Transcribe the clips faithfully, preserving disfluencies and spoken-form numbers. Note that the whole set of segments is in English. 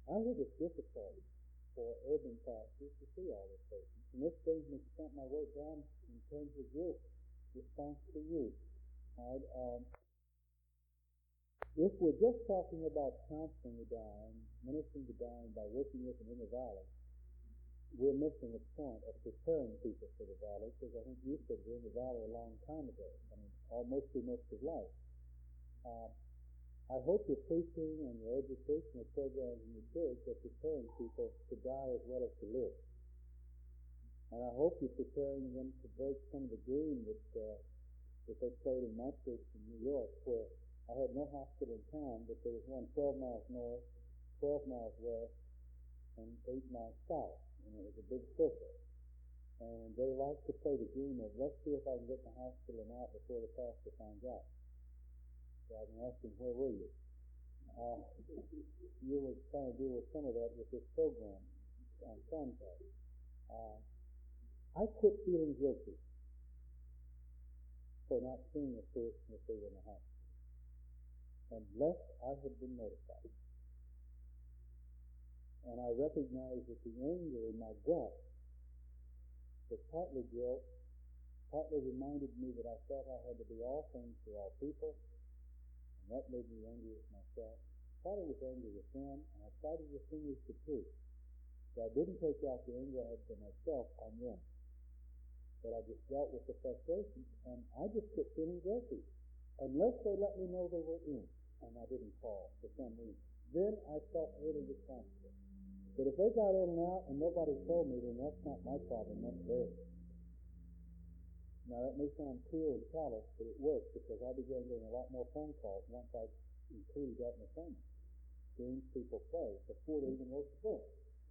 I think it's difficult for urban pastors to see all these patients. And this brings me to something I wrote down in terms of your response to you. Right? Um, if we're just talking about counseling the dying, ministering the dying by working with them in the valley, we're missing the point of preparing people for the valley, because I think you said we're in the valley a long time ago. I mean, almost through most of life. Uh, I hope your preaching and your educational programs in the church are preparing people to die as well as to live. And I hope you're preparing them to break some of the dream that uh, that they played in my church in New York, where I had no hospital in town, but there was one twelve miles north, twelve miles west, and eight miles south. And it was a big circle. And they like to play the game of, let's see if I can get in the hospital and out before the pastor finds out. So I can ask him, where were you? Uh, you were trying to deal with some of that with this program on contact. Uh, I quit feeling guilty for not seeing a person if they were in the hospital, unless I had been notified. And I recognized that the anger in my gut was partly guilt, partly reminded me that I felt I had to be all things to all people, and that made me angry with myself. Partly was angry with them, and I tried to distinguish the two. So I didn't take out the anger I had for myself on them, but I just dealt with the frustrations, and I just quit feeling guilty, unless they let me know they were in, and I didn't call for some reason. Then I felt really responsible. But if they got in and out and nobody told me, then that's not my problem, that's theirs. Now, that may sound cruel and callous, but it worked, because I began getting a lot more phone calls once I included that in the sermon. Games people play before they even wrote the book.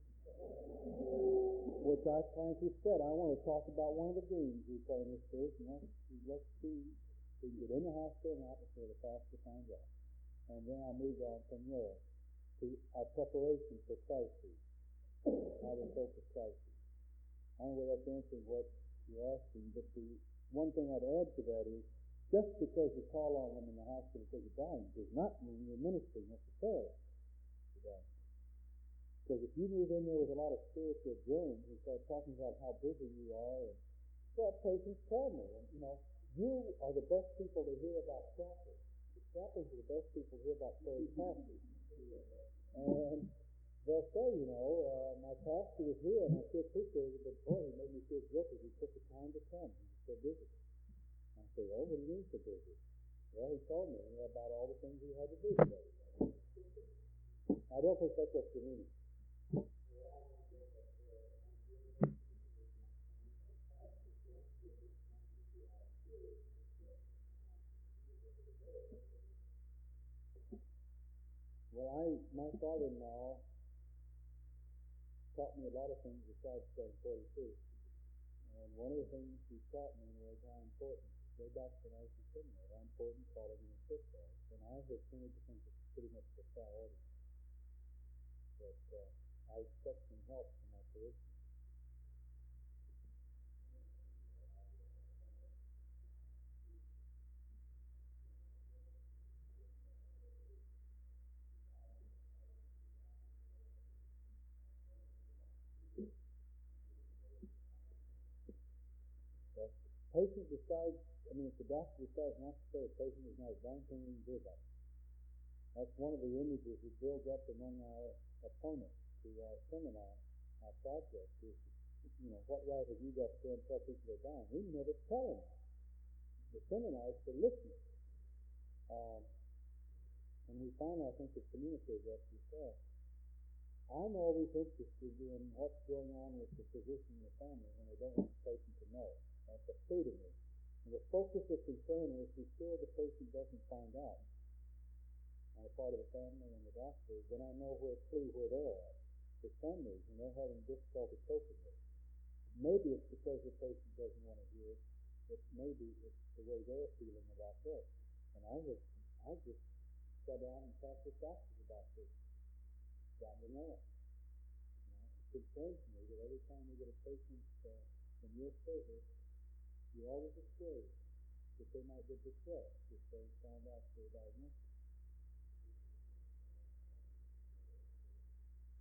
Which I frankly said, I want to talk about one of the games we play in this church, and that's, let's see, we get in the hospital and out before the pastor finds out. And then I moved on from there to our preparation for crises, how we cope with crises. I don't know whether that's answering what you're asking, but the one thing I'd add to that is, just because you call on them in the hospital that you're dying does not mean you're ministering necessarily to dying. Because if you move in there with a lot of spiritual germs and start talking about how busy you are, and well, patients tell me, and, you know, you are the best people to hear about chaplains. The chaplains are the best people to hear about praying pastors. And they'll say, you know, uh, my pastor was here and I still appreciated it, but boy, he made me feel guilty. He took the time to come. He was so busy. I say, oh, what do you mean so busy? Well, he told me about all the things he had to do today. I don't think that's what you mean. Well, I, my father-in-law taught me a lot of things besides Psalm forty-two. And one of the things he taught me was how important, way back when I was in seminary, how important following in his footsteps. And I have tended to think it's pretty much the priority. But uh, I expect some help from my parishioners. The patient decides, I mean, if the doctor decides not to say a patient is not a darn thing we can do about it. That's one of the images that builds up among our opponents to our seminar, our project, is, you know, what right have you got to go and tell people they're dying? We never tell them. The seminar is for listening. Um, and we finally, I think, have communicated that to yourself. I'm always interested in what's going on with the physician and the family when they don't want the patient to know. That's a clue to me. And the focus of concern is to be sure the patient doesn't find out on the part of the family and the doctor. Then I know where clue where they're at. For some reason, they're having difficulty coping with it. Maybe it's because the patient doesn't want to hear it, but maybe it's the way they're feeling about this. And I just, I just sat down and talked with doctors about this. Got to know it. You know, it concerns me that every time we get a patient uh, from your service, you're always afraid that they might get distressed if they find out their diagnosis.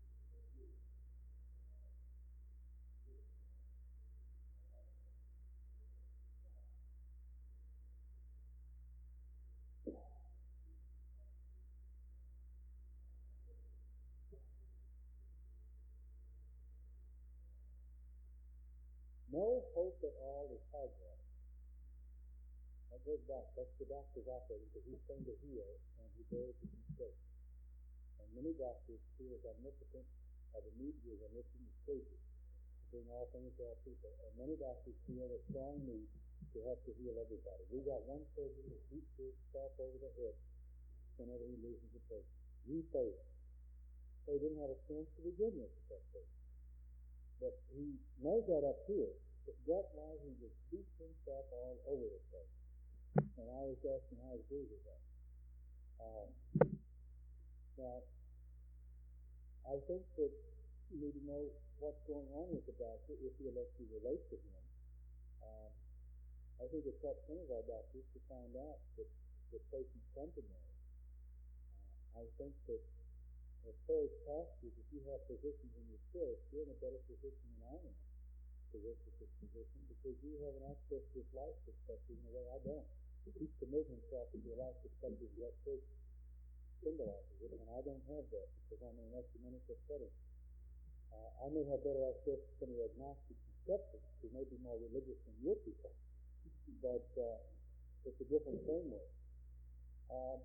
at all is hogwash. That goes back. That's the doctor's operating because he's trained to heal and he bears his mistakes. And many doctors feel as omnipotent, or the media is omnipotent as crazy to bring all things to all people. And many doctors feel a strong need to have to heal everybody. We got one surgeon who beats himself over the head whenever he loses a patient. He failed. So he didn't have a chance to begin with at that patient. But he knows that up here. But that's why he just beats himself all over the place. And I was asking how he agrees with that. Um, now, I think that you need to know what's going on with the doctor if he'll let you relate to him. Um, I think it's helped some of our doctors to find out that the patients come to know. Uh, I think that as far as pastors, if you have physicians in your church, you're in a better position than I am to work with this physician because you have an access to his life perspective in a way I don't. He's committed himself to a life perspective that church symbolizes it, and I don't have that because I'm in an ecumenical setting. Uh, I may have better access to some of the agnostics and skeptics who may be more religious than your people, but uh, it's a different framework. Um,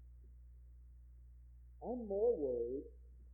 I'm more worried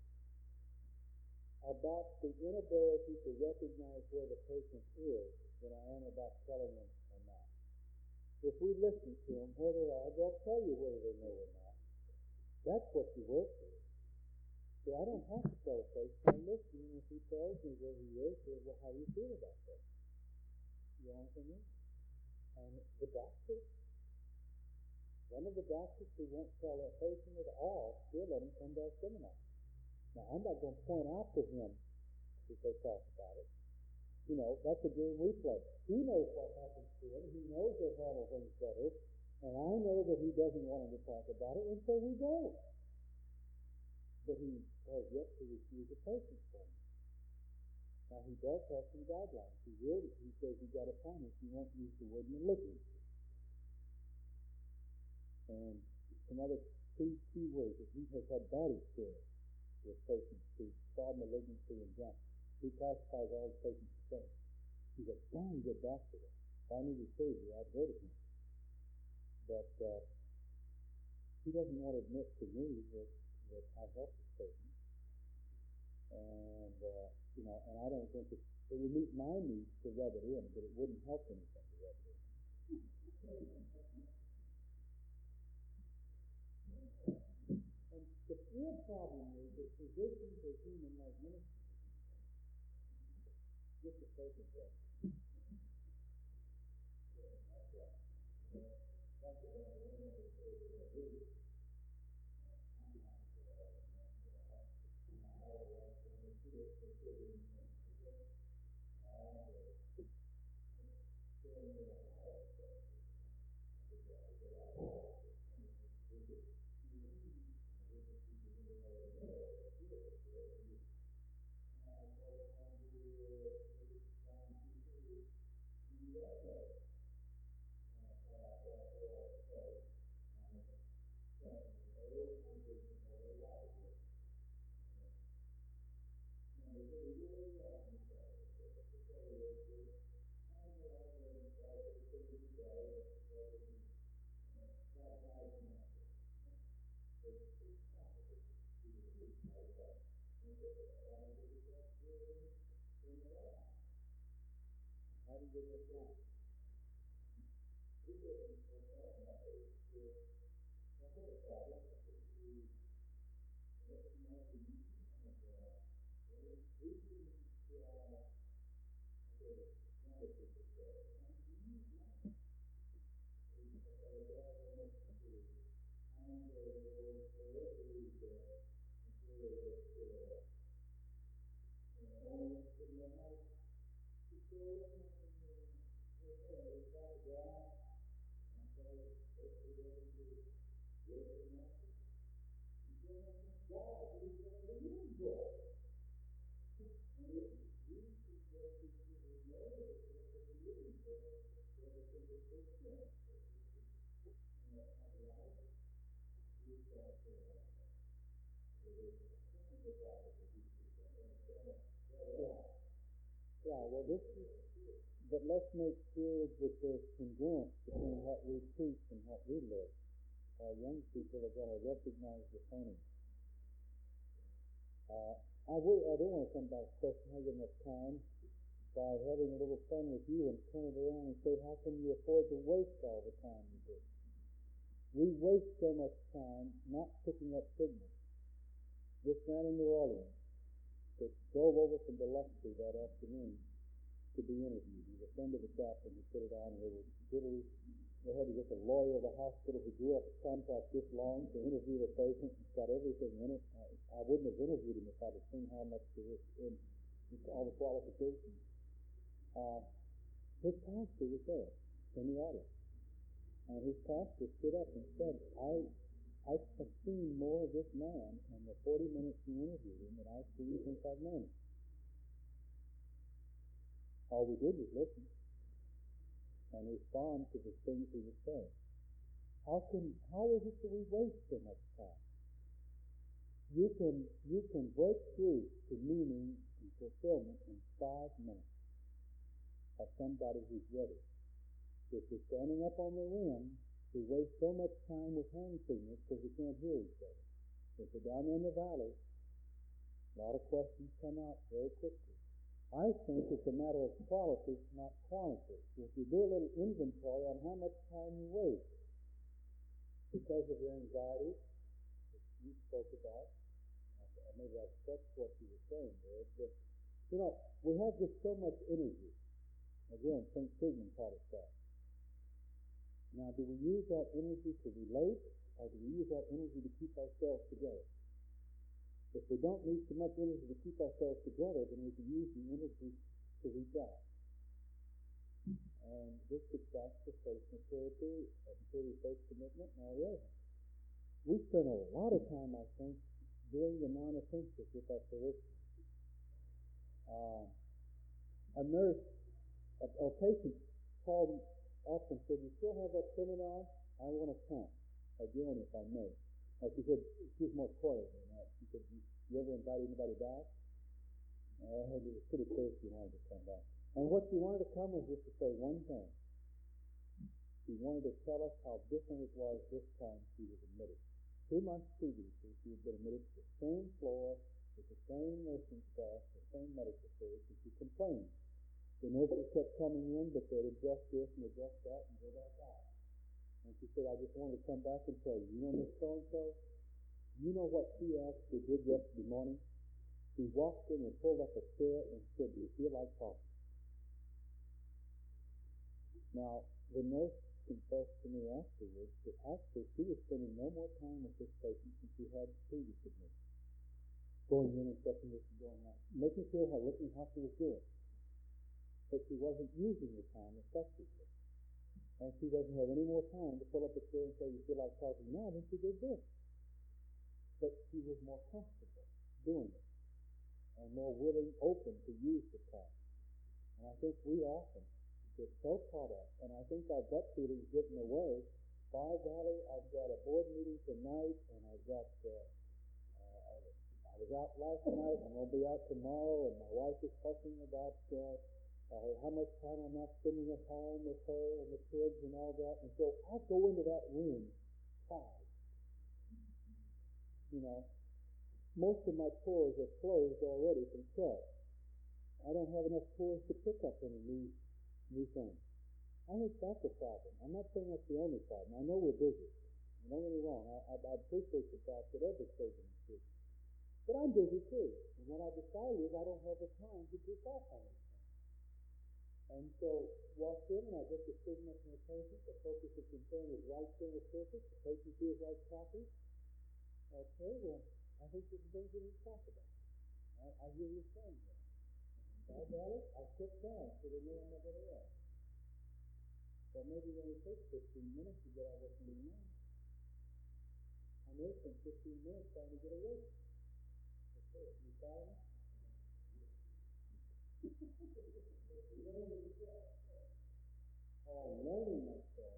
about the inability to recognize where the patient is than I am about telling them or not. If we listen to them where they are, they'll tell you whether they know or not. That's what you work with. See, I don't have to tell a patient. I listen, and if he tells me where he is, say, well, how do you feel about that? You know what I mean? And the doctor, one of the doctors who won't tell a patient at all, still let him come to our seminar. Now, I'm not going to point out to him if they talk about it. You know, that's a game we play. He knows what happens to him. He knows they handle things better. And I know that he doesn't want him to talk about it, and so we don't. But he has yet to refuse a patient for me. Now, he does have some guidelines. He will. He says he's got a promise. He won't use the word malignancy. And some other key, key words that he has had bad experience with patients who saw malignancy and jumped. He classifies all the patients the same. He's a darn good doctor. If I needed surgery, I'd go to him. But uh, he doesn't want to admit to me that, that I help this patient. And, uh, you know, and I don't think it, it would meet my needs to rub it in, but it wouldn't help anything to rub it in. And the real problem is that physicians are human like ministers. Just a focus there. That's right. That's what I'm doing. I'm not sure I don't know. I don't want to do it for children. And still need a higher structure. Because I get out of it. How do you get this done? We didn't know that it was one of the problems that we recognize the need of reaching to our knowledge of the world. And we need knowledge. And the Lord will forever read the material of and all to know how to go and it's got to go out. And so it's the way to do it. Yes, and that's it. He's going to God. He's going to live God. And if you suggest that you will know that it's a living God, that it's a good thing. And of life, you've got to have that. It is something that God is a teacher. And so, yeah, well, this is but let's make sure that there's congruence between what we teach and what we live. Our young people are going to recognize the phony. Uh, I, will, I do want to come back to the question, how you enough time, by having a little fun with you and turn it around and say, how can you afford to waste all the time you do? We waste so much time not picking up signals. This man in New Orleans that drove over from Biloxi that afternoon to be interviewed. He was a friend of the chaplain who put it on, and they were literally, they had to get the lawyer of the hospital who grew up a contract this long to interview the patient. It's got everything in it. I, I wouldn't have interviewed him if I'd have seen how much there was in, in all the qualifications. Uh, his pastor was there in the audience. And his pastor stood up and said, I, I've seen more of this man in the forty minutes you interviewed him than I've seen since I've known him. All we did was listen and respond to the things he was saying. How can, how is it that we waste so much time? You can, you can break through to meaning and fulfillment in five minutes of somebody who's ready. If we're standing up on the rim, we waste so much time with hand signals because we can't hear each other. If we're down there in the valley, a lot of questions come out very quickly. I think it's a matter of quality, not quantity. If you do a little inventory on how much time you waste because of your anxiety, which you spoke about, maybe I touched what you were saying there, but, you know, we have just so much energy. Again, Saint Sigmund taught us that. Now, do we use that energy to relate, or do we use that energy to keep ourselves together? If we don't need so much energy to keep ourselves together, then we can use the energy to reach out. And this gets back to faith maturity, maturity, faith commitment, and all the other. We spend a lot of time, I think, doing the non-essentials with our parishioners. Uh, a nurse, a, a patient called up and said, you still have that seminar? I want to come again, if I may. Uh, she said, she was more coy than that. She said, you, you ever invite anybody back? Uh, it was pretty clear she wanted to come back. And what she wanted to come was just to say one thing. She wanted to tell us how different it was this time she was admitted. Two months previously, she had been admitted to the same floor with the same nursing staff, the same medical service, and she complained. The nurses kept coming in, but they'd adjust this and adjust that and go back out. And she said, I just wanted to come back and tell you, you know Miss So-and-so? You know what she actually did yesterday morning? She walked in and pulled up a chair and said, do you feel like talking? Now, the nurse confessed to me afterwards that actually she was spending no more time with this patient than she had previously. Going in and checking this and going out, making sure her looking how she was doing. But she wasn't using the time effectively. And she doesn't have any more time to pull up a chair and say, you feel like talking now than she did then. But she was more comfortable doing it and more willing, open to use the time. And I think we often get so caught up, and I think our gut feeling is getting away. By golly, I've got a board meeting tonight, and I've got, uh, uh, I was out last night, and I'll be out tomorrow, and my wife is fussing about uh, uh, how much time I'm not spending at home with her and the kids and all that. And so I go into that room tired. You know, most of my pores are closed already from stress. I don't have enough pores to pick up any new, new things. I think that's a problem. I'm not saying that's the only problem. I know we're busy. Don't get me wrong. I, I, I appreciate the fact that every surgeon is busy. But I'm busy too. And what I decided is I don't have the time to do that kind of thing. And so, walked in and I get the signal from the patient. The focus of concern is right there in the surface. The patient feels like coffee. Okay, well, I think this is things we need to talk about. I, I hear you saying that. I got it. I sit down so they know I'm not going to rest. But maybe it only takes fifteen minutes to get out of what you know. I'm there for fifteen minutes trying to get away. Okay, you follow me? Oh, I'm learning myself.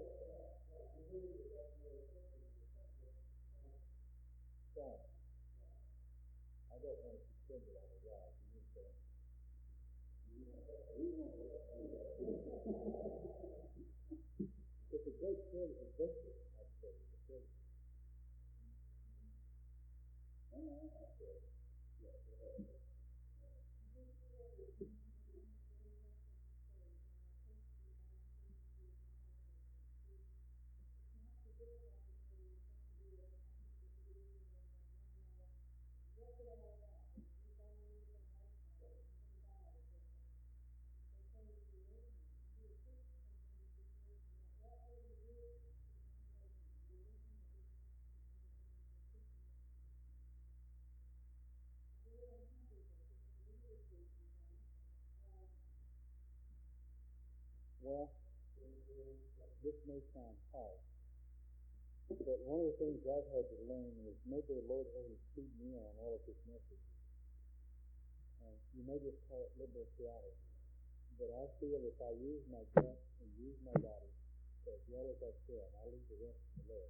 Sorry. I don't want to pretend that I'm a guy. You know that. this may sound hard, but one of the things I've had to learn is maybe the Lord hasn't keyed me on all of His messages. And you may just call it liberal theology. But I feel if I use my breath and use my body as well as I can, I'll leave the rest to the Lord.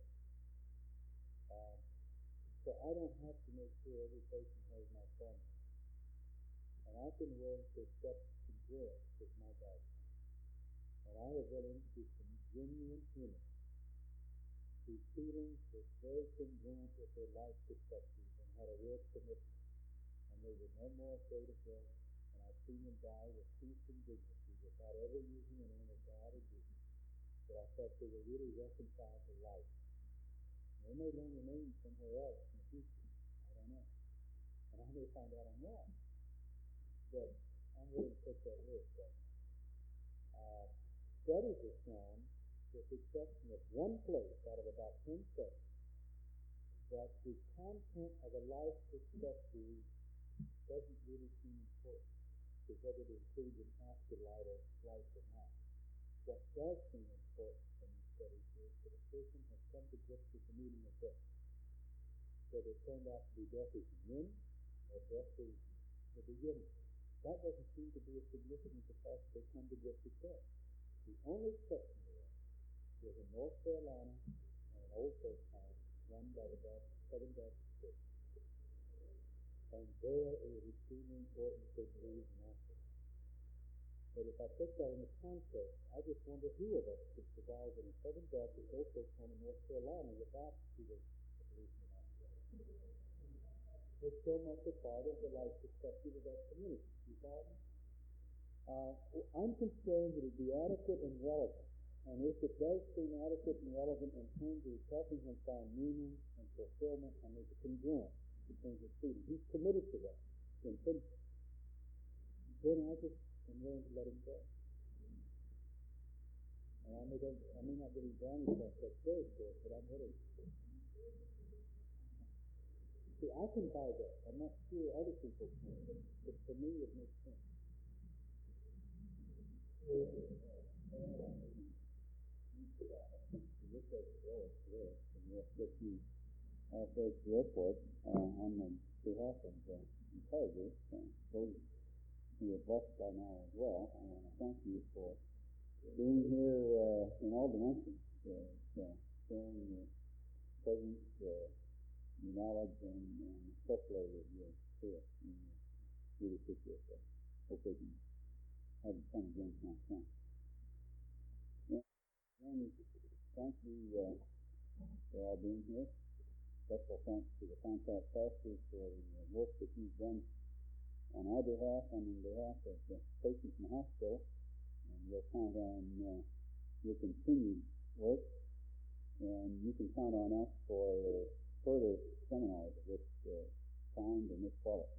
Um, so I don't have to make sure every patient has my formula. And I've been willing to accept congruence as my guidance. And I have run into some genuine humans whose feelings were very congruent with their life perspectives and had a real commitment. And they were no more afraid of death. And I've seen them die with peace and dignity without ever using the name of God or Jesus. But I thought they were really reconciled to life. They may learn the name somewhere else in the future. I don't know. And I may find out I'm wrong. But I'm willing to take that risk right now. Uh, studies have shown, with the exception of one place out of about ten studies, that the content of a life perspective doesn't really seem important to whether it includes an afterlife or life or not. What does seem important from these studies is that a person has come to grips with the meaning of death. Whether it turned out to be death is the end or death is the beginning. That doesn't seem to be as significant as the fact that they come to grips with death. The only exception to that was in North Carolina and an old folks' home run by the Baptist, Southern Baptist Church. And there it was extremely important to believe in afterlife. But if I put that in the context, I just wonder who of us could survive in a Southern Baptist old folks' home in North Carolina without the belief in afterlife. It's so much a part of the life perspective of that community. You follow me? Uh, I'm concerned that it be adequate and relevant. And if it does seem adequate and relevant in terms of helping him find meaning and fulfillment, and there's a congruence between his feelings, he's committed to that. Then I just am willing to let him go. And I may, I may not get his brownie stuff that's very good, but I'm willing to. See, I can buy that. I'm not sure other people can, but for me it makes sense. This is the this, and we'll get you off the airport uh, on the behalf of the encouragers, uh, those who are blessed by now as well. I want to thank you for being here uh, in all dimensions, uh, uh, sharing your presence, uh, your knowledge, and, and especially that you're here. We really appreciate that. Hope we can have fun again next time. And thank you uh, for all being here. Special thanks to the contact pastors for the work that you've done on our behalf and on behalf of the patients in the hospital. And we'll count on uh, your continued work. And you can count on us for uh, further seminars of this uh, kind and this quality.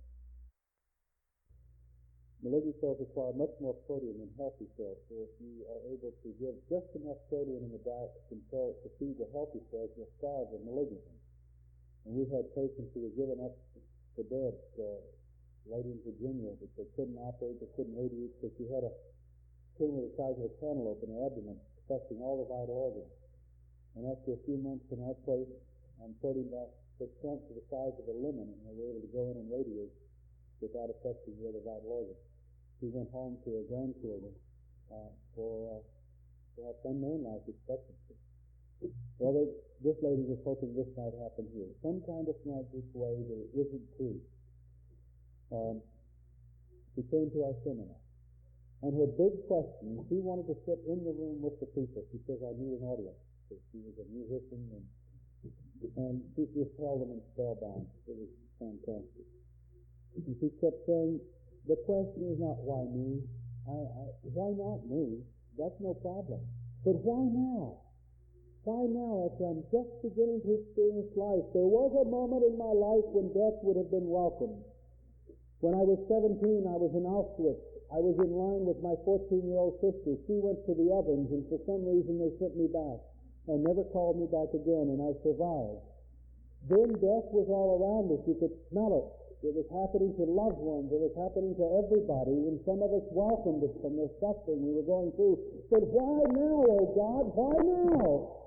Malignant cells require much more protein than healthy cells, so if you are able to give just enough protein in the diet to control to feed the healthy cells, you'll starve the malignant ones. And we've had patients who were given up for dead uh, late in Virginia, but they couldn't operate, they couldn't radiate, because she had a tumor the size of a cantaloupe in her abdomen, affecting all the vital organs. And after a few months in our place, on protein diet, they shrunk to the size of a lemon, and they were able to go in and radiate without affecting the other vital organs. She went home to her grandchildren uh, for uh, perhaps unknown life expectancy. Well, they, this lady was hoping this might happen here. Some kind of magic way that it isn't true. Um, she came to our seminar. And her big question, she wanted to sit in the room with the people. She says, I need an audience. So she was a musician, and, and she just held them in spellbound. It was fantastic. And she kept saying, the question is not why me. I, I, why not me? That's no problem. But why now? Why now, after I'm just beginning to experience life? There was a moment in my life when death would have been welcome. When I was seventeen, I was in Auschwitz. I was in line with my fourteen-year-old sister. She went to the ovens, and for some reason they sent me back and never called me back again, and I survived. Then death was all around us. You could smell it. It was happening to loved ones. It was happening to everybody. And some of us welcomed it from the suffering we were going through. But why now, oh God? Why now?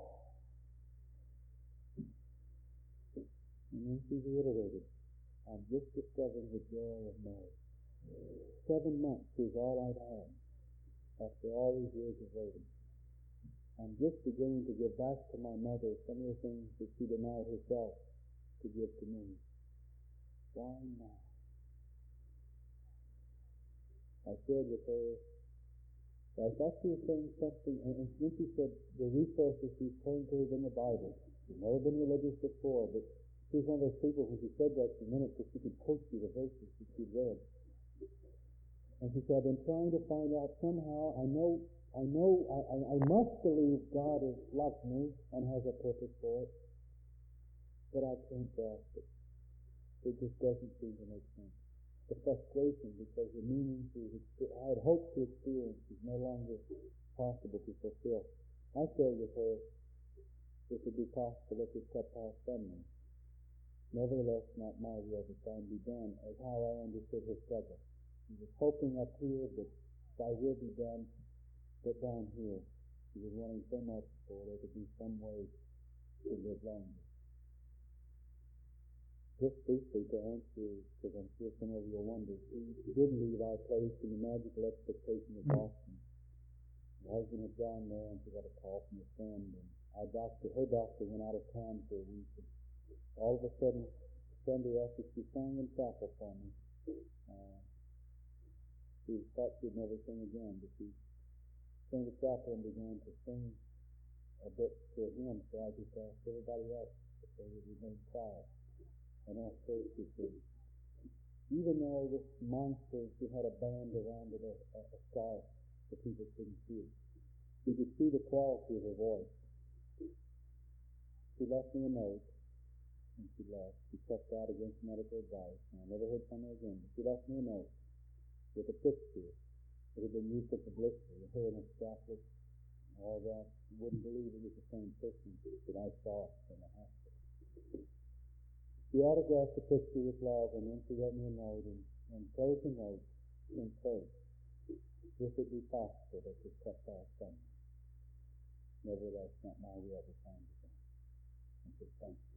And then she reiterated, I'm just discovering the joy of marriage. Seven months is all I've had after all these years of waiting. I'm just beginning to give back to my mother some of the things that she denied herself to give to me. Why now? I shared with her, I thought she was saying something, and then she said the resources she's turned to is in the Bible. She's never been religious before, but she's one of those people who she said that for a minute that she could quote you the verses that she'd read. And she said, I've been trying to find out somehow, I know, I know, I, I, I must believe God has loved me and has a purpose for it, but I can't grasp it. It just doesn't seem to make sense. The frustration because the meaning I had hoped to experience is no longer possible to fulfill. I shared with her if it would be possible it could cut past Sunday. Nevertheless, not my will but thine be done, as how I understood her struggle. She was hoping up here that thy will be done, but down here she was wanting so much for there to be some way to live longer. Just briefly to answer, because I'm sure some of you will wonder, we did leave our place in the magical expectation of Boston. My husband had gone there, and she got a call from a friend, and our doctor, her doctor went out of town for a week. And all of a sudden, Sunday after she sang in chapel for me, uh, she thought she'd never sing again, but she sang the chapel and began to sing a bit to him, so I just asked everybody else if they would remain quiet. And asked her to sing. Even though this monster, she had a band around it, a, a scarf, the people couldn't see it. You could see the quality of her voice. She left me a note, and she left. She checked out against medical advice, and I never heard from her again. But she left me a note with a picture that had been used at the blister, with her in a scapula, and all that. You wouldn't believe it was the same person that I saw in the hospital. She autographed the picture with love, and then she wrote me a note and, and closed the note in prayer. If it be possible that this cut past Sunday. Nevertheless, not my will but thine be done. And said, thank you.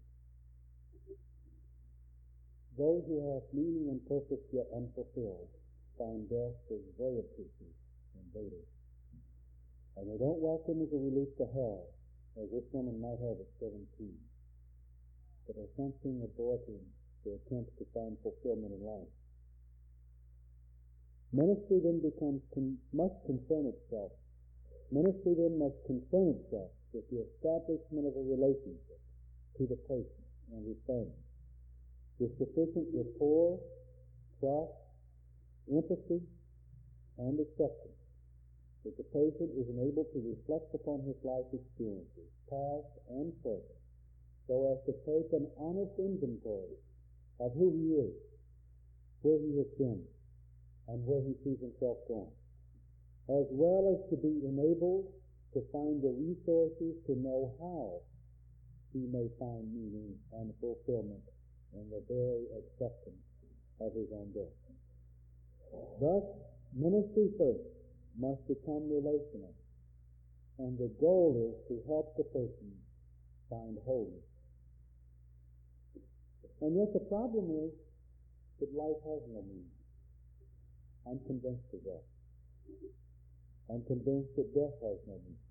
Those who have meaning and purpose yet unfulfilled find death as very oppressive and bitter. And they don't welcome as a relief to hell, as this woman might have at seventeen. But are something aborting their attempts to find fulfillment in life. Ministry then becomes con- must concern itself. Ministry then must concern itself with the establishment of a relationship to the patient and his family, with sufficient rapport, trust, empathy, and acceptance, that the patient is enabled to reflect upon his life experiences, past and present, so as to take an honest inventory of who he is, where he has been, and where he sees himself going, as well as to be enabled to find the resources to know how he may find meaning and fulfillment in the very acceptance of his own death. Thus, ministry first must become relational, and the goal is to help the person find wholeness. And yet the problem is that life has no meaning. I'm convinced of that. I'm convinced that death has no meaning,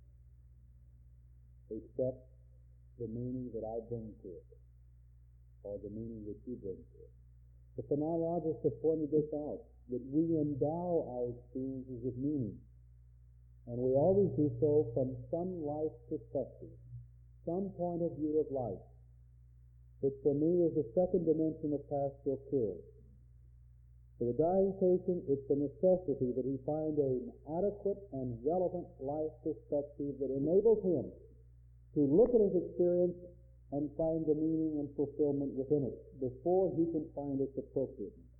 except the meaning that I bring to it, or the meaning that you bring to it. The phenomenologists have pointed this out, that we endow our experiences with meaning, and we always do so from some life perspective, some point of view of life, which for me is the second dimension of pastoral care. For the dying patient, it's a necessity that he find an adequate and relevant life perspective that enables him to look at his experience and find the meaning and fulfillment within it before he can find its appropriateness.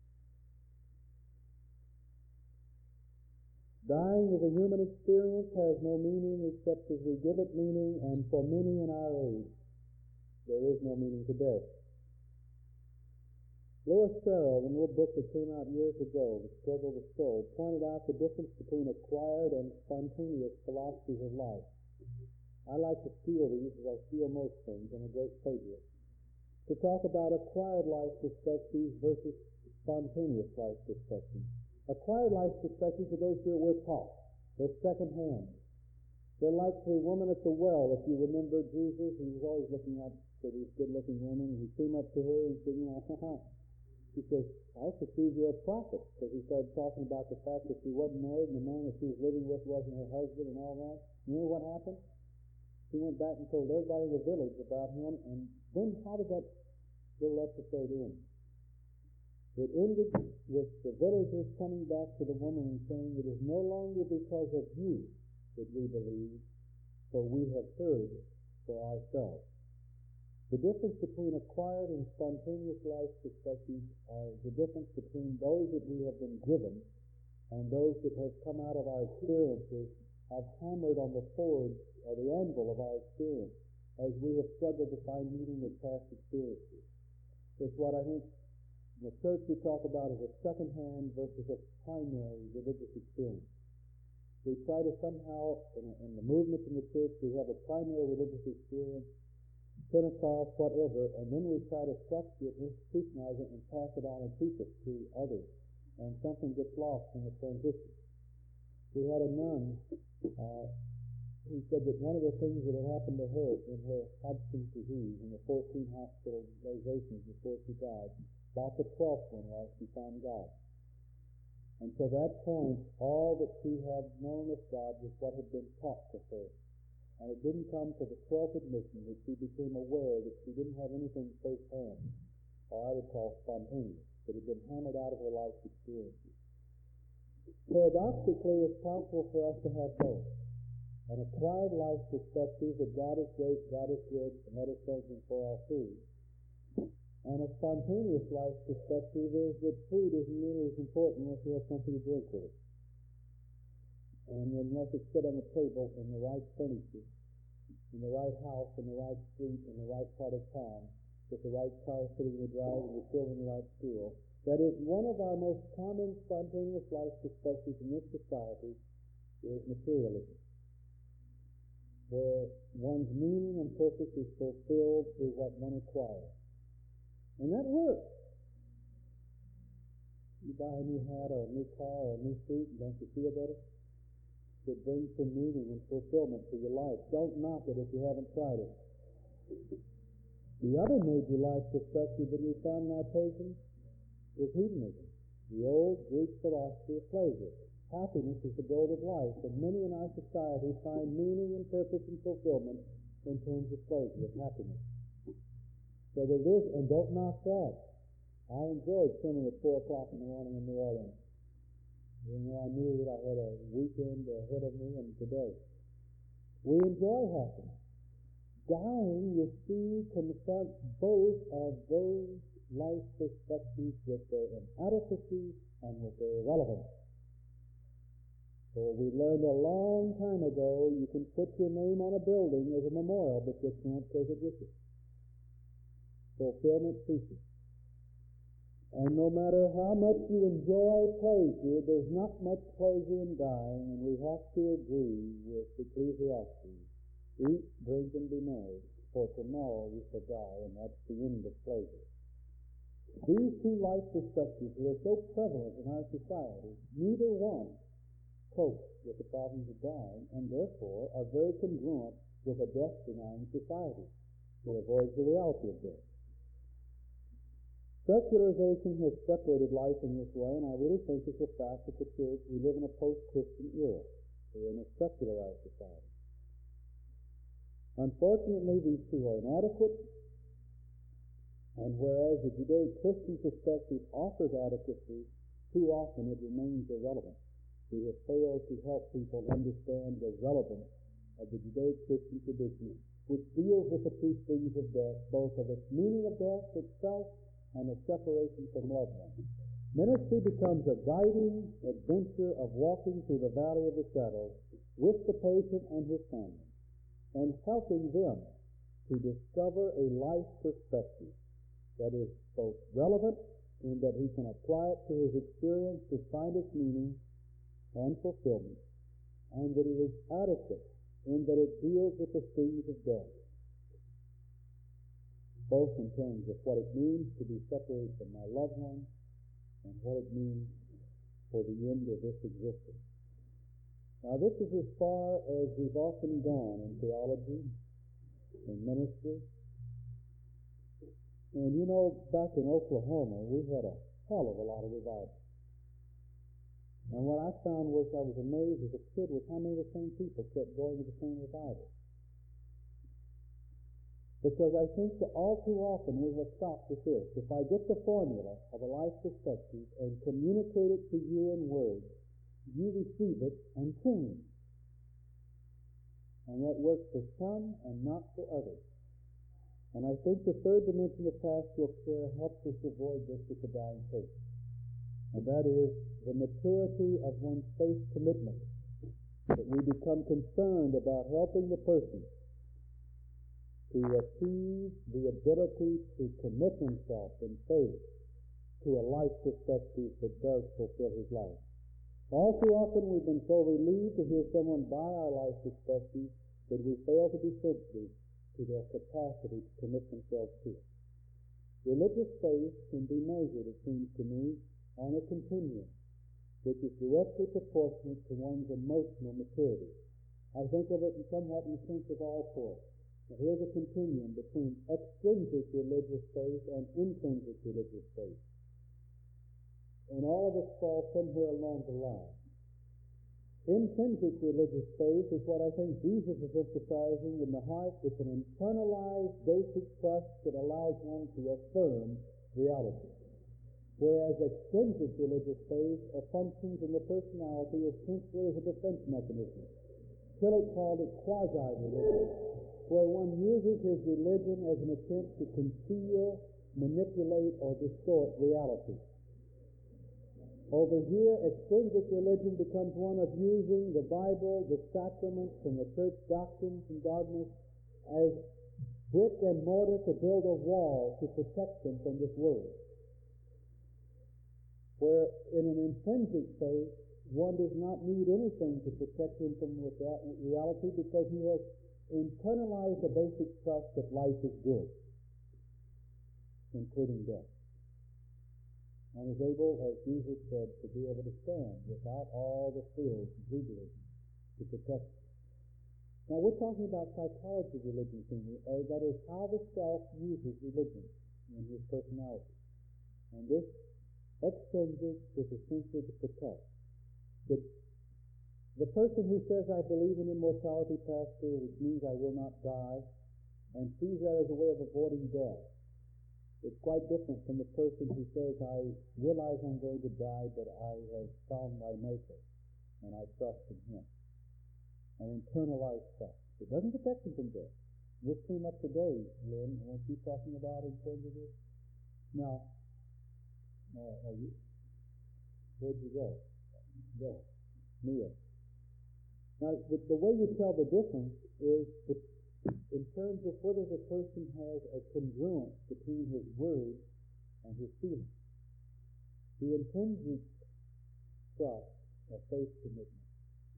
Dying as a human experience has no meaning except as we give it meaning, and for many in our age, there is no meaning to death. Louis Farrell, in a little book that came out years ago, The Struggle of the Soul, pointed out the difference between acquired and spontaneous philosophies of life. I like to steal these, as I steal most things. I'm a great plagiarist. To talk about acquired life perspectives versus spontaneous life perspectives. Acquired life perspectives are those that we're taught. They're second-hand. They're like the woman at the well. If you remember Jesus, he was always looking up for these good-looking women. He came up to her and said, you know, haha. He says, I perceive you're a prophet. Because he started talking about the fact that she wasn't married and the man that she was living with wasn't her husband and all that. You know what happened? She went back and told everybody in the village about him. And then how did that little episode end? It ended with the villagers coming back to the woman and saying, it is no longer because of you that we believe, for we have heard for ourselves. The difference between acquired and spontaneous life perspectives are the difference between those that we have been given and those that have come out of our experiences, have hammered on the forge or the anvil of our experience as we have struggled to find meaning with past experiences. It's what I think in the church we talk about as a second-hand versus a primary religious experience. We try to somehow, in, a, in the movement in the church, we have a primary religious experience, Pentecost, whatever, and then we try to structure it, institutionalize it, and pass it on and teach it to others. And something gets lost in the transition. We had a nun uh, who said that one of the things that had happened to her in her Hodgkin's disease, in the fourteen hospitalizations before she died, about the twelfth one was she found God. And to that point, all that she had known of God was what had been taught to her. And it didn't come to the twelfth admission that she became aware that she didn't have anything first-hand, or I would call spontaneous, that had been hammered out of her life's experiences. Paradoxically, it's possible for us to have both. An acquired life perspective that God is great, God is good, and that is something for our food. And a spontaneous life perspective is that food isn't nearly as important unless you have something to drink with it. And unless it's set on the table in the right furniture, in the right house, in the right street, in the right part of town, with the right car sitting in the drive and the children in the right school. That is, one of our most common spontaneous life perspectives in this society is materialism, where one's meaning and purpose is fulfilled through what one acquires. And that works. You buy a new hat or a new car or a new suit, and don't you feel better? It brings some meaning and fulfillment to your life. Don't knock it if you haven't tried it. The other major life perspective that we found in our patients is hedonism, the old Greek philosophy of pleasure. Happiness is the goal of life, and many in our society find meaning and purpose and fulfillment in terms of pleasure, of happiness. So there is, and don't knock that. I enjoyed swimming at four o'clock in the morning in New Orleans. You know, I knew that I had a weekend ahead of me and today. We enjoy happiness. Dying, you see, confronts both of those life perspectives with their inadequacy and with their irrelevance. So we learned a long time ago, you can put your name on a building as a memorial, but you can't take it with you. Fulfillment ceases. And no matter how much you enjoy pleasure, there's not much pleasure in dying, and we have to agree with Ecclesiastes. Eat, drink, and be merry, for tomorrow we shall die, and that's the end of pleasure. These two life perspectives that are so prevalent in our society, neither one copes with the problems of dying, and therefore are very congruent with a death-denying society. It avoids the reality of death. Secularization has separated life in this way, and I really think it's a fact that the church, we live in a post-Christian era. We're in a secularized society. Unfortunately, these two are inadequate, and whereas the Judeo-Christian perspective offers adequacy, too often it remains irrelevant. We have failed to help people understand the relevance of the Judeo-Christian tradition, which deals with the two things of death, both of its meaning of death itself and a separation from loved ones. Ministry becomes a guiding adventure of walking through the valley of the shadow with the patient and his family, and helping them to discover a life perspective that is both relevant in that he can apply it to his experience to find its meaning and fulfillment, and that it is adequate in that it deals with the things of death, both in terms of what it means to be separated from my loved one and what it means for the end of this existence. Now, this is as far as we've often gone in theology, in ministry. And you know, back in Oklahoma, we had a hell of a lot of revival. And what I found was I was amazed as a kid with how many of the same people kept going to the same revival. Because I think that all too often we have stopped with this. If I get the formula of a life perspective and communicate it to you in words, you receive it and change. And that works for some and not for others. And I think the third dimension of pastoral care helps us avoid this with the dying faith. And that is the maturity of one's faith commitment. That we become concerned about helping the person to achieve the ability to commit himself in faith to a life perspective that does fulfill his life. All too often we've been so relieved to hear someone buy our life perspective that we fail to be sensitive to their capacity to commit themselves to it. Religious faith can be measured, it seems to me, on a continuum, which is directly proportionate to one's emotional maturity. I think of it in somewhat in the sense of all four. Now, here's a continuum between extrinsic religious faith and intrinsic religious faith. And all of us fall somewhere along the line. Intrinsic religious faith is what I think Jesus is emphasizing in the heart. It's an internalized basic trust that allows one to affirm reality. Whereas extrinsic religious faith functions in the personality essentially as a defense mechanism. Tillich called it quasi-religion, where one uses his religion as an attempt to conceal, manipulate, or distort reality. Over here, extrinsic religion becomes one of using the Bible, the sacraments, and the church doctrines and dogmas as brick and mortar to build a wall to protect them from this world. Where in an intrinsic faith, one does not need anything to protect him from reality because he has internalized a basic trust that life is good, including death. And is able, as Jesus said, to be able to stand without all the fears of legalism to protect us. Now, we're talking about psychology of religion, uh, that is, how the self uses religion in his personality. And this extrinsic is essentially to protect. The, the person who says, I believe in immortality, Pastor, which means I will not die, and sees that as a way of avoiding death, it's quite different from the person who says, I realize I'm going to die, but I have found my Maker, and I trust in Him. An internalized trust. It doesn't protect him from death. This came up today, Lynn, weren't you talking about in terms of this? Now, uh, are you, where'd you go? Go. Mia. Now, the, the way you tell the difference is the in terms of whether the person has a congruence between his words and his feelings. The intrinsic trust of faith commitment.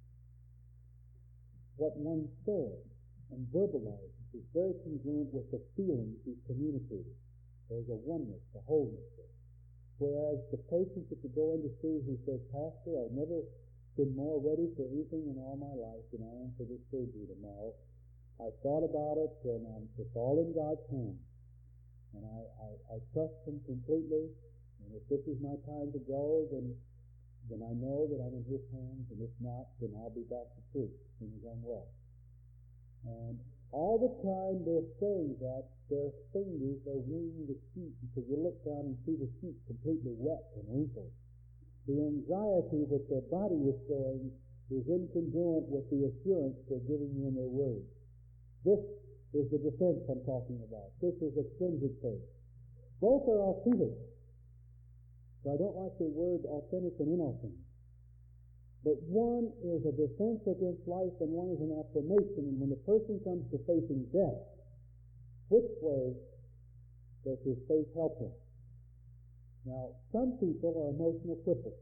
What one says and verbalizes is very congruent with the feelings he's communicated. There's a oneness, a wholeness there. Whereas the patient that you go in to see who says, Pastor, I've never been more ready for anything in all my life than I am for this surgery tomorrow. I thought about it, and um, it's all in God's hands. And I, I, I trust Him completely. And if this is my time to go, then then I know that I'm in His hands. And if not, then I'll be back to church as soon as I'm well. And all the time they're saying that, their fingers are wringing the sheet because you look down and see the sheet completely wet and wrinkled. The anxiety that their body is showing is incongruent with the assurance they're giving you in their words. This is the defense I'm talking about. This is extrinsic faith. Both are authentic. So I don't like the word authentic and inauthentic. But one is a defense against life and one is an affirmation. And when the person comes to facing death, which way does his faith help him? Now, some people are emotional cripples.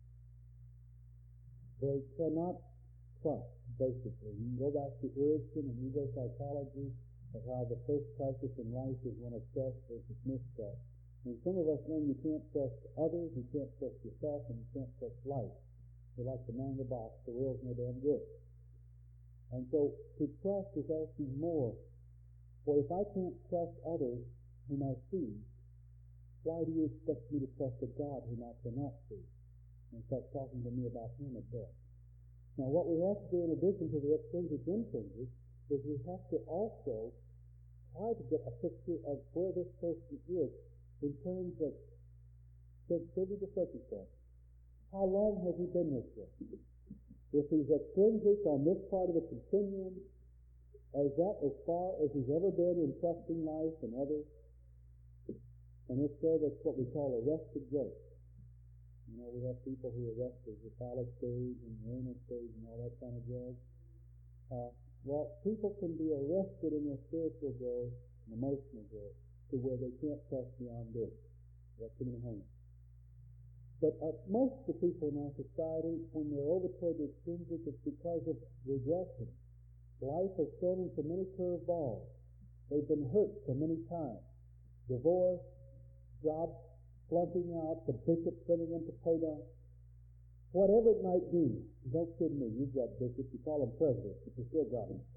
They cannot trust, basically. You can go back to Erickson and ego psychology of how the first crisis in life is one of trust versus mistrust. And some of us know you can't trust others, you can't trust yourself, and you can't trust life. You're like the man in the box, the world's no damn good. And so, to trust is asking more. For if I can't trust others whom I see, why do you expect me to trust a God whom I cannot see? And start talking to me about Him at death. Now, what we have to do in addition to the extrinsic intrinsic is we have to also try to get a picture of where this person is in terms of sensitivity to circumstance. How long has he been this way? If he's extrinsic on this part of the continuum, is that as far as he's ever been in trusting life and others? And if so, that's what we call arrested growth. You know, we have people who are arrested at the phallic stage and the anal stage and all that kind of drugs. Uh, well, people can be arrested in their spiritual growth and emotional growth to where they can't trust beyond this. That's in the home. But uh, most of the people in our society, when they're over toward the extrinsic, it's because of regression. Life has thrown them so many curveballs. They've been hurt so many times. Divorce, job flunking out, the bishop sending them to Podunk. Whatever it might be, don't kid me, you've got bishops, you call them presidents, but you still got them.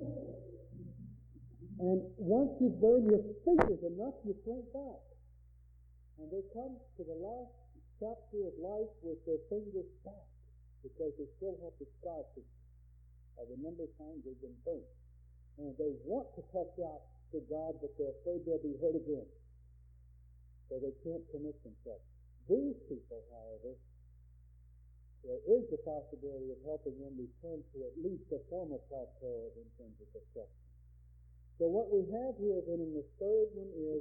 And once you've burned your fingers enough, you shrink back. And they come to the last chapter of life with their fingers back, because they still have the scar tissue of the number of times they've been burnt. And they want to touch out to God, but they're afraid they'll be hurt again. So they can't commit themselves. These people, however, there is the possibility of helping them return to at least a former plateau of intrinsic affection. So what we have here then in this third one is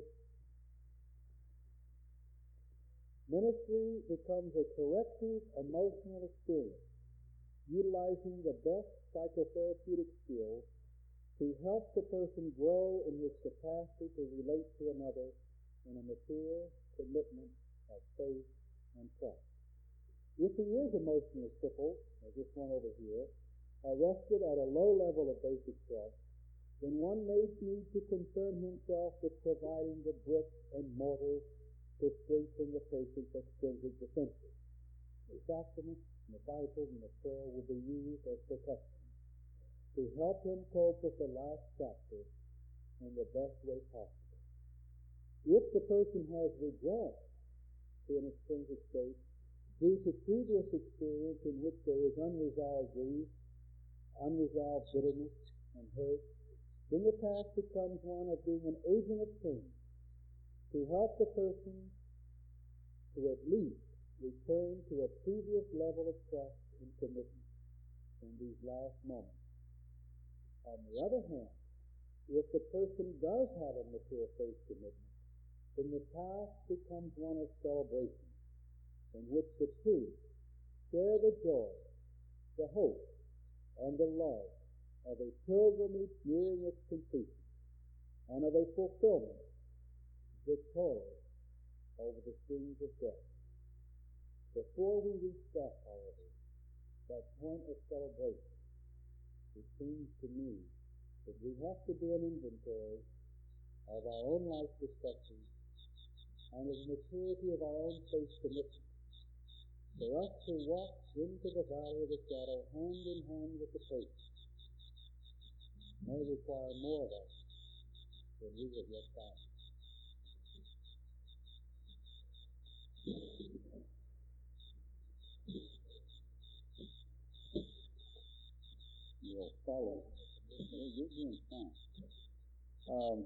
ministry becomes a corrective emotional experience, utilizing the best psychotherapeutic skills to help the person grow in his capacity to relate to another in a mature commitment of faith and trust. If he is emotionally crippled, as this one over here, arrested at a low level of basic trust, then one may need to concern himself with providing the bricks and mortar to strengthen the patient's extrinsic defenses. The sacraments and the Bible and the prayer will be used as protection to help him cope with the last chapter in the best way possible. If the person has regressed to an extrinsic state due to previous experience in which there is unresolved grief, unresolved bitterness, and hurt, then the task becomes one of being an agent of change to help the person to at least return to a previous level of trust and commitment in these last moments. On the other hand, if the person does have a mature faith commitment, then the task becomes one of celebration, in which the two share the joy, the hope, and the love of a pilgrimage nearing its completion, and of a fulfillment victorious over the stings of death. Before we reach that, however, that point of celebration, it seems to me that we have to do an inventory of our own life perspectives and of the maturity of our own faith commitment. For us to walk into the valley of the shadow hand in hand with the faith may require more of us than we have yet found. You'll follow. You're doing fine. Um,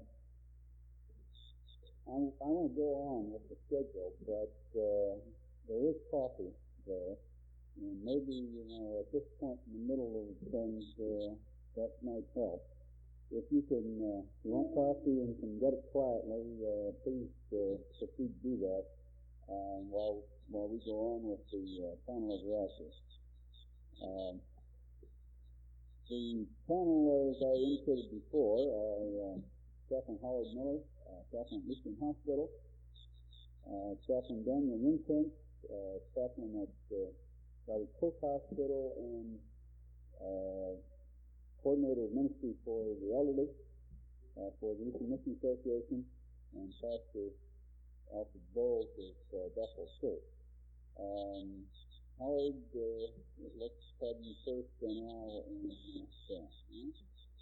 I, I want to go on with the schedule, but uh, there is coffee there, and maybe, you know, at this point in the middle of things, uh, that might help. If you can, uh, if you want coffee and can get it quietly, uh, please uh, proceed to do that um, while while we go on with the uh, panel of reactors. Um, the panel, as I indicated before, are uh, Chaplain Howard Miller, uh, Chaplain at Mission Hospital, uh, Chaplain Daniel Winprince, uh, chaplain at uh, Valley Cook Hospital, and uh, coordinator of ministry for the elderly uh, for the Lutheran Mission Association, and Pastor Alfred Bowles of uh, Bethel Church. Um, Howard, uh, let's have you first, and I'll uh, stand. Hmm?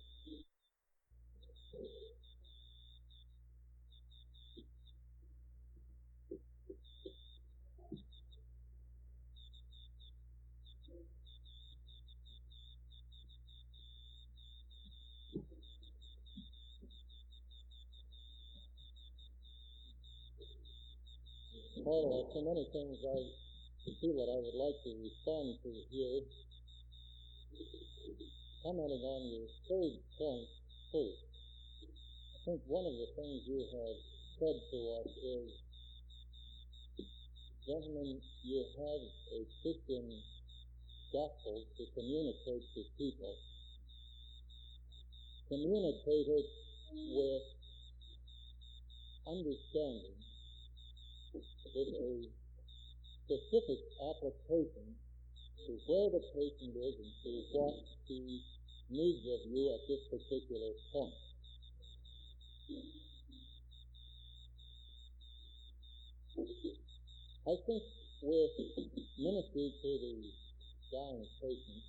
Paul, there are so many things I feel that I would like to respond to here. Commenting on your third point first, I think one of the things you have said to us is, gentlemen, you have a Christian gospel to communicate to people. Communicate it with understanding, with a specific application to where the patient is and to what he needs of you at this particular point. I think with ministry to the dying patient,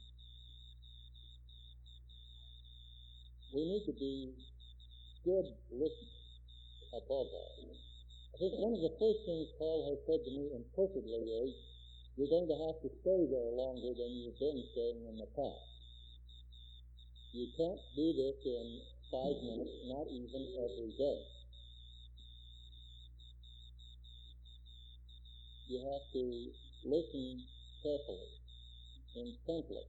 we need to be good listeners above all. I think one of the first things Paul has said to me implicitly is, you're going to have to stay there longer than you've been staying in the past. You can't do this in five minutes, not even every day. You have to listen carefully, intently.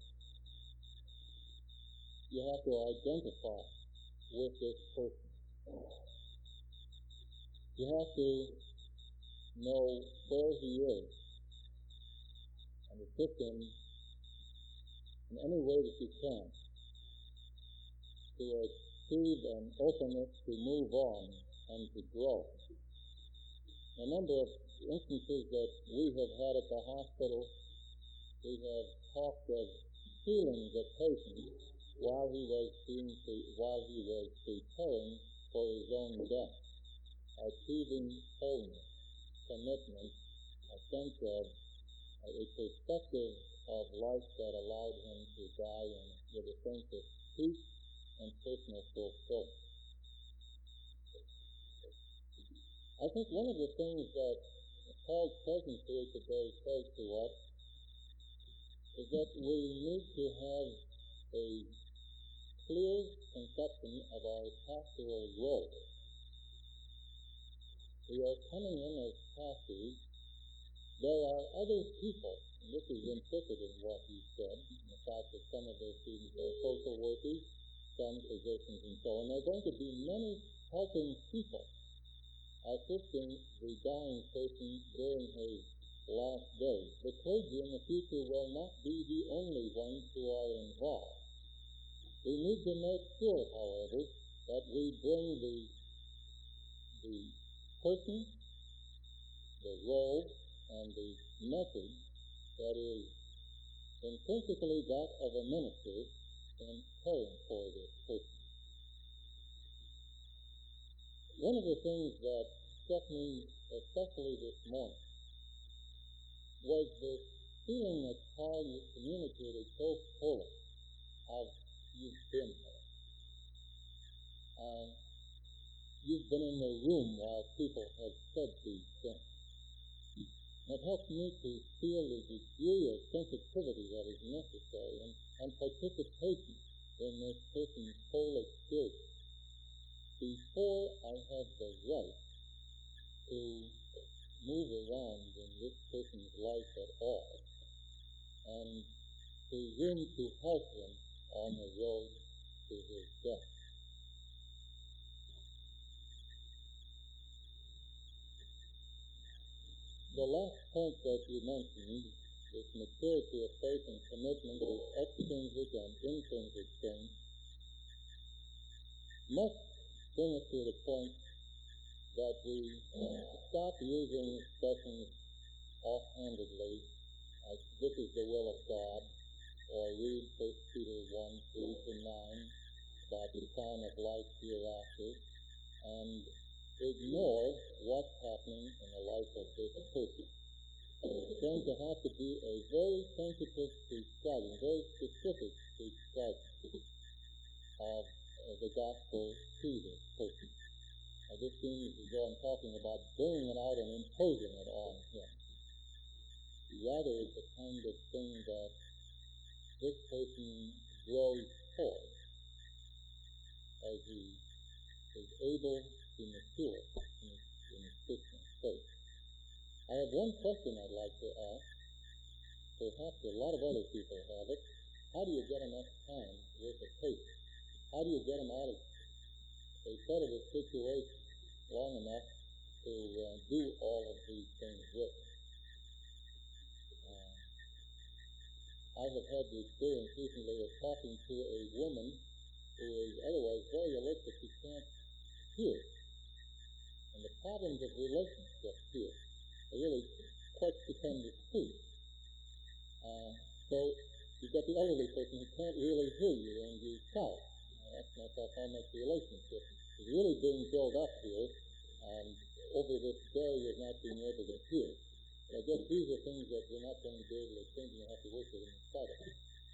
You have to identify with this person. You have to know where he is and assist him in any way that you can to achieve an openness to move on and to grow. A number of instances that we have had at the hospital, we have talked of healing the patient while he was being pre- while he was preparing for his own death, achieving wholeness, commitment, a sense of a perspective of life that allowed him to die in, with a sense of peace and personal fulfillment. I think one of the things that Paul's presence here today says to us is that we need to have a clear conception of our pastoral role. We are coming in as pastors. There are other people, and this is implicit in what he said, in the fact that some of their students are social workers, some physicians, and so on. There are going to be many helping people assisting the dying person during his last days. The clergy in the future will not be the only ones who are involved. We need to make sure, however, that we bring the, the person, the role, and the message that is intrinsically that of a minister in caring for this person. One of the things that struck me especially this morning was the feeling that Paul communicated so fully of you've been there. Uh, you've been in the room while people have said these things. It helps me to feel the degree of sensitivity that is necessary and, and participation in this person's whole experience before I have the right to move around in this person's life at all and presume to help him on the road to his death. The last point that you mentioned, this maturity of faith and commitment to extrinsic and intrinsic things, must bring us to the point that we uh, stop using expressions offhandedly, like this is the will of God, or read First Peter one, three to nine about the sign of life hereafter, and ignore what's happening in the life of this person. It's going to have to be a very sensitive describing, very specific describing of uh, the gospel to this person. Now, this seems as though I'm talking about bringing it out and imposing it on him. Rather, it's the kind of thing that this person grows toward as he is able to mature in his, in his Christian faith. I have one question I'd like to ask. Perhaps a lot of other people have it. How do you get enough time with a patient? How do you get them out of a set of a situation long enough to uh, do all of these things with them? Uh, I have had the experience recently of talking to a woman who is otherwise very alert, but she can't hear. And the problems of relationships here are really quite stupendous too. Uh, so you've got the elderly person who can't really hear you and you shout. I ask myself how much relationship is really being built up here um, over this barrier of not being able to hear. And I guess these are things that we're not going to be able to change, and you have to work with them in spite of it.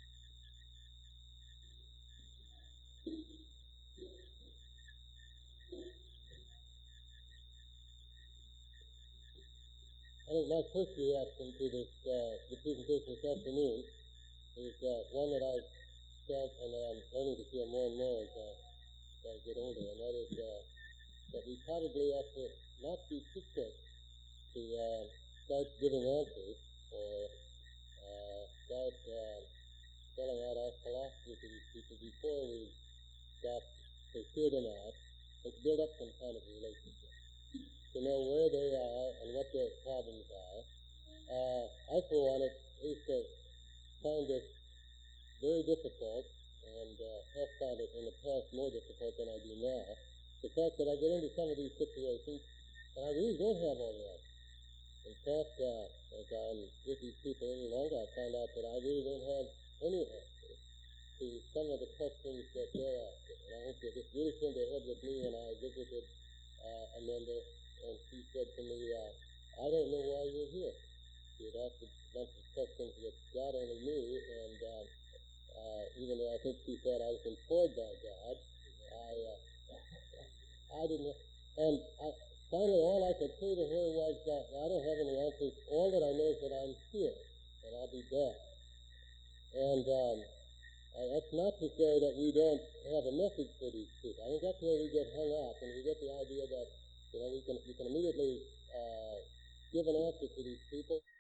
I think my first reaction to this, uh, the presentation this afternoon is uh, one that I've felt and that I'm learning to feel more and more as, uh, as I get older, and that is uh, that we probably have to not be too quick to uh, start giving answers or uh, start uh, spelling out our philosophy to these people before we stop to hear them out and to build up some kind of relationship, to know where they are and what their problems are. Uh, I, for one, used to find it very difficult, and uh, have found it in the past more difficult than I do now. The fact that I get into some of these situations, and I really don't have all the answers. In fact, uh, as I'm with these people a little longer, I find out that I really don't have any answers to some of the questions that they're asking. And I think that this really came to a head with me when I visited uh, Amanda, and she said to me, uh, I don't know why you're here. She had asked a bunch of questions that God only knew, and uh, uh, even though I think she thought I was employed by God, I, uh, I didn't, and I, finally all I could say to her was that I don't have any answers. All that I know is that I'm here, and I'll be back. And um, uh, that's not to say that we don't have a message for these people. I think that's where we get hung up, and we get the idea that, you know, we can, we can immediately uh, give an answer to these people.